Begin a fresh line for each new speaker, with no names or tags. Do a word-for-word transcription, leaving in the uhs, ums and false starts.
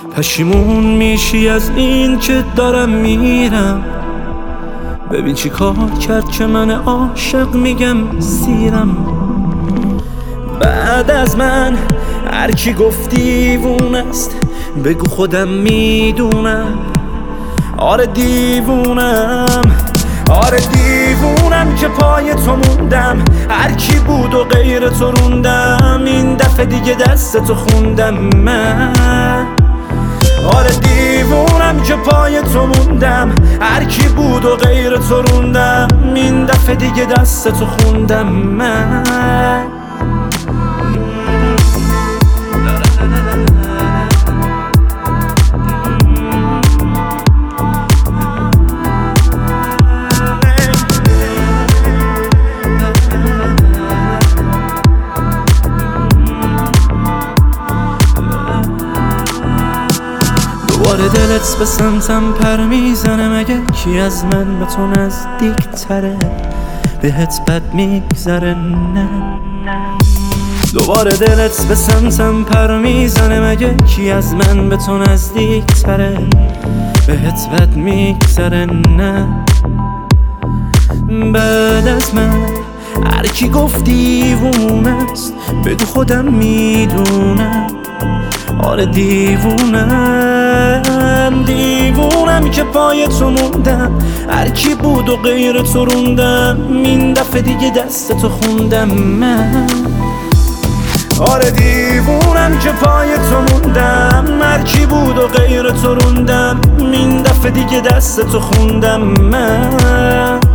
پشیمون میشی از این که دارم میرم. ببین چی کار کرد که من عاشق میگم سیرم. بعد از من هر کی گفت دیوونه است، بگو خودم میدونم. آره دیوونم، آره دیوونم که پای تو موندم. هر کی بود و غیر تو روندم. این دفعه دیگه دست تو خوندم من. آره دیوونم که پای تو موندم. هر کی بود و غیر تو روندم. این دفعه دیگه دست تو خوندم من. دوباره دلت به سمتم پر میزنه. مگه کی از من به تو نزدیک تره؟ بهت بد میگذره نه؟ دوباره دلت به سمتم پر میزنه. مگه کی از من به تو نزدیک تره؟ بهت بد میگذره نه؟ بعد از من هر کی گفت دیوونه است، بگو خودم میدونم. آره دیوونم، دیوونم که پای تو موندم. هر کی بود و غیر تو روندم. این دفعه دیگه دست تو خوندم من. آره دیوونم که پای تو موندم. هر کی بود و غیر تو روندم. این دفعه دیگه دست تو خوندم من.